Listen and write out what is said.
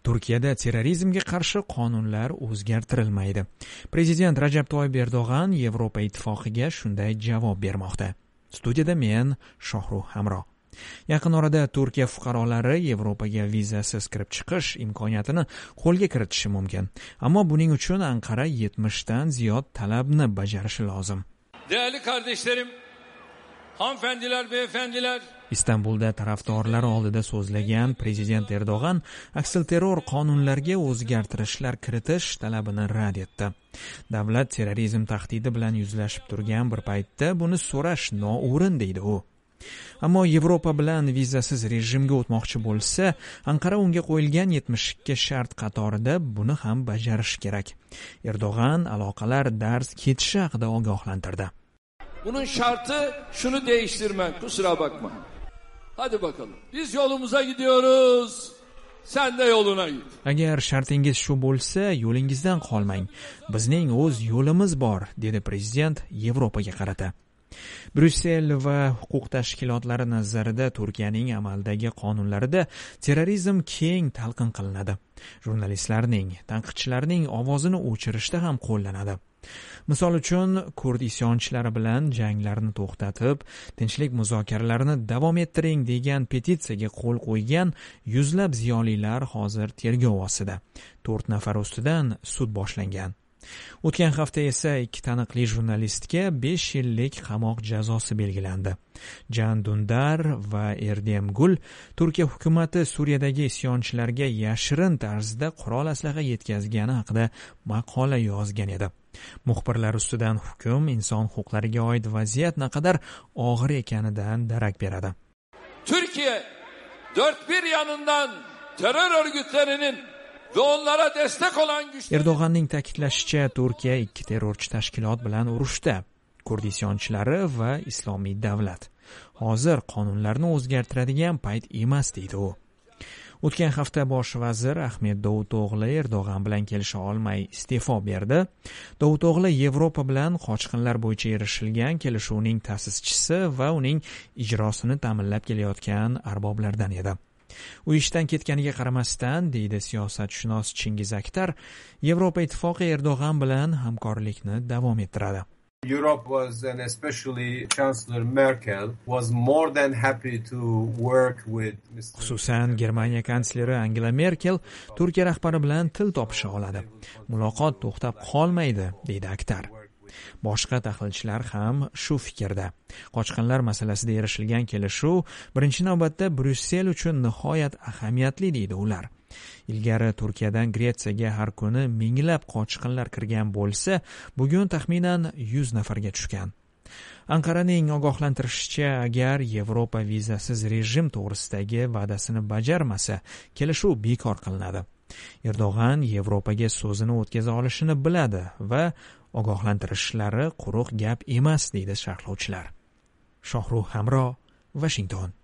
Turkiyada terrorizmga qarshi qonunlar o'zgartirilmaydi. Prezident Rajab Toyyib Erdo'g'an Yevropa Ittifoqiga shunday javob bermoqda. Studiyada men Shohruh Hamro. Yaqin orada Turkiya fuqarolari Yevropaga vizasiz kirib chiqish imkoniyatini qo'lga kiritishi mumkin. Ammo buning uchun Anqara 70 dan ziyod talabni bajarishi lozim. Değerli kardeşlerim, hanımefendiler, beyefendiler, Istanbulda tarafdorlar oldida so'zlagan prezident Erdo'g'an aksilterror qonunlarga o'zgartirishlar kiritish talabini rad etdi. Davlat terrorizm tahdidi bilan yuzlashib turgan bir paytda buni so'rash noo'rin deydi u. Ammo Yevropa bilan vizasiz rejimga o'tmoqchi bo'lsa, Anqara unga qo'yilgan 72 shart qatorida buni ham bajarish kerak. Erdo'g'an aloqalar darz ketishi haqida ogohlantirdi. Bunun şartı şunu değiştirmek, kusura bakma. Hadi bakalım. Biz yolumuza gidiyoruz. Sen de yoluna git. Agar shartingiz shu bo'lsa, yo'lingizdan qolmang. Bizning o'z yo'limiz bor, dedi prezident Yevropaga qarata. Bryussel va huquq tashkilotlari nazarida Turkiyaning amaldagi qonunlarida terrorizm keng talqin qilinadi. Jurnalistlarning, tanqidchilarning ovozini o'chirishda ham qo'llanadi. Misol uchun, kurd isyonchilari bilan janglarni to'xtatib, tinchlik muzokaralarini davom ettiring degan petitsiyaga qo'l qo'ygan yuzlab ziyolilar hozir tergov ostida. 4 nafar ustidan sud boshlangan. O'tgan hafta esa 2 taniqli jurnalistga 5 yillik qamoq jazosi belgilandi. Can Dündar va Erdem Gul Turkiya hukumatı Suriyadagi isyonchilarga yashirin tarzda qurol aslaha yetkazgani haqida maqola yozgan edi. Muxbirlar ustidan hukm inson huquqlariga oid vaziyat naqadar og'ir ekanidan darak beradi. Türkiye dört bir yanından terör örgütlerinin ve onlara destek olan güçler... Erdo'g'anning ta'kidlashicha, Turkiya 2 terrorchi tashkilot bilan urushda. Kurd isyonchlari va Islomiy davlat. Hozir qonunlarni o'zgartiradigan payt emas, deydi u. O'tgan hafta bosh vazir Ahmed Davuto'g'li Erdo'g'an bilan kelisha olmay iste'fo berdi. Davuto'g'li Yevropa bilan qochqinlar bo'yicha erishilgan kelishuvning ta'sischisi va uning ijrosini ta'minlab kelayotgan arboblardan edi. U ishdan ketganiga qaramasdan, deydi siyosatshunos Chingiz Aktar, Yevropa Ittifoqi Erdo'g'an bilan hamkorlikni davom ettiradi. Europe was, and especially Chancellor Merkel, was more than happy to work with Mr. Xususan, Germaniya kansleri Angela Merkel Turkiya rahbari bilan til topisha oladi. Muloqot to'xtab qolmaydi, deydi Aktar. Boshqa tahlilchilar ham shu fikrda. Qochqinlar masalasida erishilgan kelishuv birinchi navbatda Bryussel uchun nihoyat ahamiyatli, deydi ular. Ilgari Turkiyadan Gretsiyaga har kuni minglab qochqinlar kirgan bo'lsa, bugun taxminan 100 nafarga tushgan. Anqaraning ogohlantirishicha, agar Yevropa vizasiz rejim to'g'risidagi va'dasini bajarmasa, kelishuv bekor qilinadi. Erdo'g'an Yevropaga so'zini o'tkaza olishini biladi va ogohlantirishlari quruq gap emas, deydi sharhlovchilar. Shohruh Hamro, Washington.